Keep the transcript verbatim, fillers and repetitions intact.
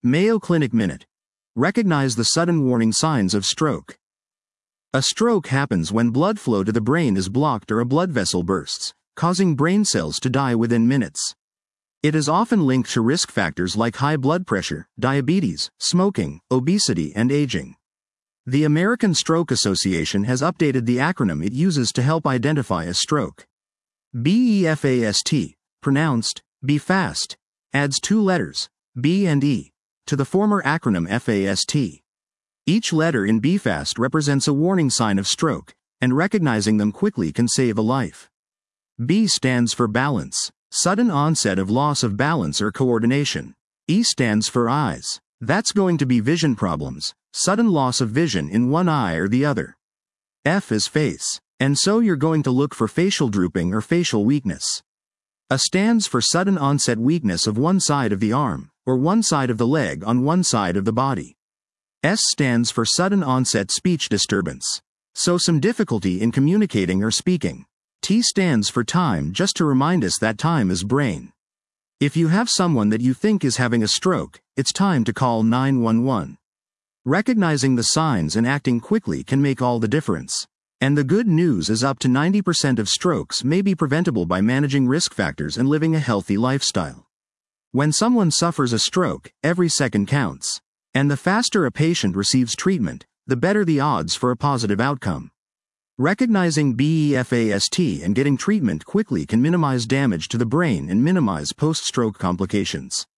Mayo Clinic Minute. Recognize the sudden warning signs of stroke. A stroke happens when blood flow to the brain is blocked or a blood vessel bursts, causing brain cells to die within minutes. It is often linked to risk factors like high blood pressure, diabetes, smoking, obesity, and aging. The American Stroke Association has updated the acronym it uses to help identify a stroke. B E F A S T, pronounced BEFAST, adds two letters, B and E, to the former acronym F A S T. Each letter in BEFAST represents a warning sign of stroke, and recognizing them quickly can save a life. B stands for balance, sudden onset of loss of balance or coordination. E stands for eyes. That's going to be vision problems, sudden loss of vision in one eye or the other. F is face, and so you're going to look for facial drooping or facial weakness. A stands for sudden onset weakness of one side of the arm, or one side of the leg on one side of the body. S stands for sudden onset speech disturbance, so some difficulty in communicating or speaking. T stands for time, just to remind us that time is brain. If you have someone that you think is having a stroke, it's time to call nine one one. Recognizing the signs and acting quickly can make all the difference. And the good news is up to ninety percent of strokes may be preventable by managing risk factors and living a healthy lifestyle. When someone suffers a stroke, every second counts. And the faster a patient receives treatment, the better the odds for a positive outcome. Recognizing BEFAST and getting treatment quickly can minimize damage to the brain and minimize post-stroke complications.